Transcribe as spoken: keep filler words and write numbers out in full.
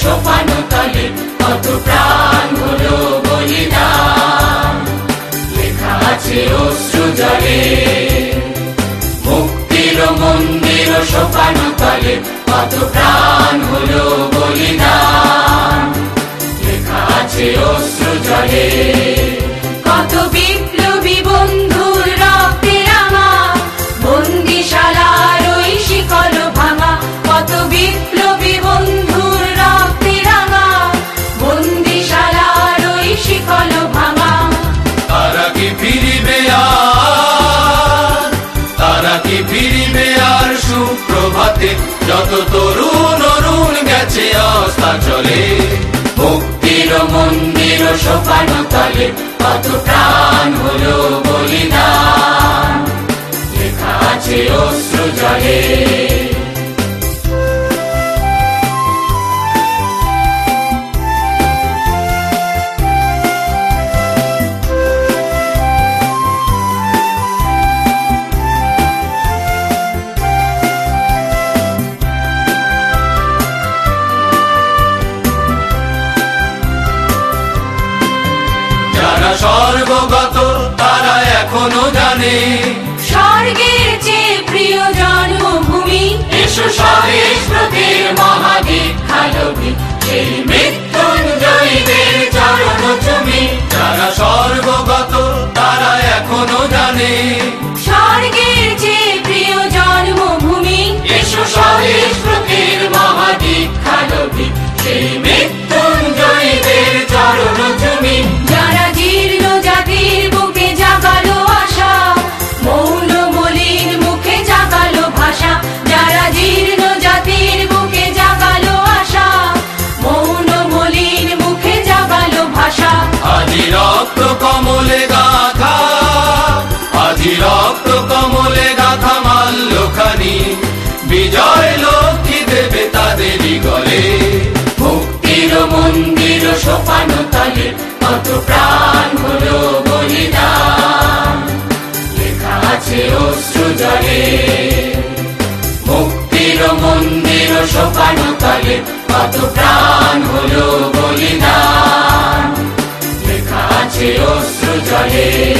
সোপানো তলে কত প্রাণ হলো বলিদান, লেখা আছে অশ্রু জলে। মুক্তির মন্দির সোপানো তলে কত প্রাণ হলো বলিদান, লেখা আছে অশ্রু জলে। কত বিপ্লবী বন্ধুর রক্তে রাঙা বন্দিশালার ওই শিকল ভাঙা, কত বিপ্লবী বন্ধুর রক্তে রাঙা বন্দিশালার ওই শিকল ভাঙা। তারা কি ফিরিবে আর, তারা কি ফিরিবে আর সুপ্রভাতে, যত তরুণ অরুণ গেছে অস্তাচলে। মুক্তির মন্দির সোপানো তলে কত প্রাণ হলো বলিদান, লেখা আছে অশ্রু জলে। স্বর্গগত তারা এখনো জানে স্বর্গের চেয়ে প্রিয় জন্মভূমি, এসো স্বদেশ ব্রতের মহাদীক্ষালোভী, সেই মৃত্যুঞ্জয়ীদের চরণ চুমি। যারা স্বর্গগত তারা এখনো জানে স্বর্গের চেয়ে প্রিয় জন্মভূমি, এসো স্বদেশ ব্রতের মহাদীক্ষালোভী, সেই মৃত্যুঞ্জয়ীদের চরণ চুমি। যারা জীর্ণ জাতির বুকে জাগালো আশা, মৌন মলিন মুখে জাগালো ভাষা, যারা জীর্ণ জাতির বুকে জাগালো আশা, মৌন মলিন মুখে জাগালো ভাষা। আজি রক্ত কমলে গাথা, আজি রক্ত কমলে গাথা মাল্যখানি, বিজয় লক্ষ্মী দেবে তাদেরই গলে। মুক্তির মন্দির সোপানো তলে কত প্রাণ হলো বলিদান, লেখা আছে অশ্রু জলে। মুক্তির মন্দির সোপানো তলে কত প্রাণ হলো বলিদান, লেখা আছে অশ্রু জলে।